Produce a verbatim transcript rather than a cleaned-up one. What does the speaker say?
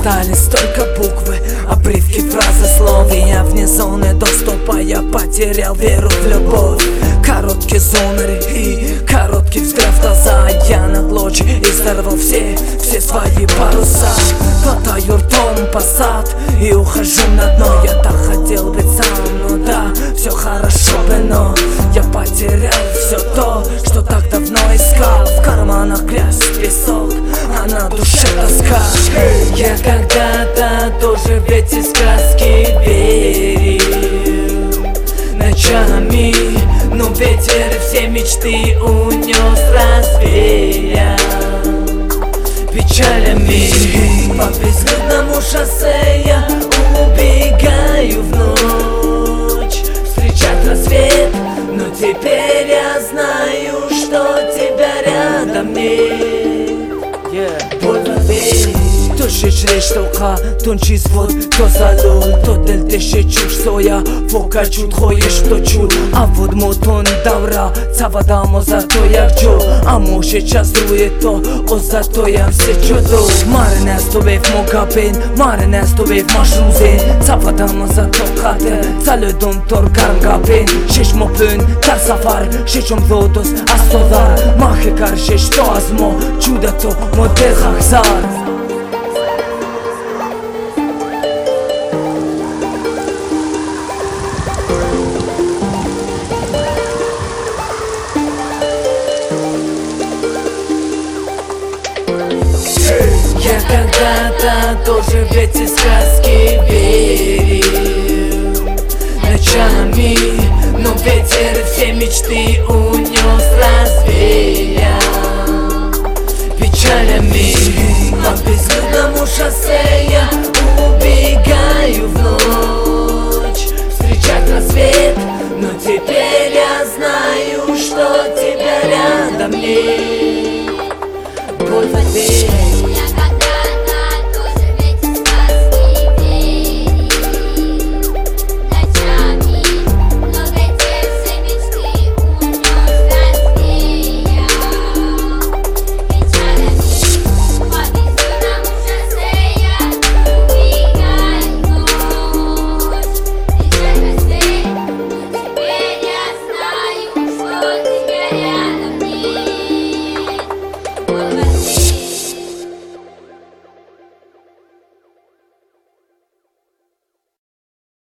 остались только буквы, обрывки фразы слов. И я вне зоны доступа, я потерял веру в любовь. Короткий зонер и короткий взгляд в глаза. Я на лодке изорвал все, все свои паруса. Хватаю ртом посад и ухожу на дно. Я так хотел быть сам, ну да, все хорошо бы, но я потерял все то, что так давно искал. В карманах грязь, песок, а на душе тоска. Я когда-то тоже в эти сказки верил ночами, но ветер все мечты унес, развеял печалями. По безлюдному шоссе я убегаю в ночь встречать рассвет, но теперь я знаю, что тебя рядом нет. Боль в ответ. Тушиш рештоқа, тончи звук, то залул, то дилдеше чуш соя, фока чуд хоеш то чуд. А вот мотон давра, цавадам озато як джо, а може час друє то, озато я все чудо. Марне стовев мокапен, марне стовев машрузен, цавадам озато хате, цаледом тор карнгапен. Шеш мопен, тар сафар, шешом злодос, астодар, махе каршеш то азмо, чуда то, модел хахзар. Я когда-то тоже в эти сказки верил ночами, но ветер все мечты унес, развеял печалями. По безлюдному шоссе я убегаю в ночь встречать рассвет, но теперь я знаю, что тебя рядом нет.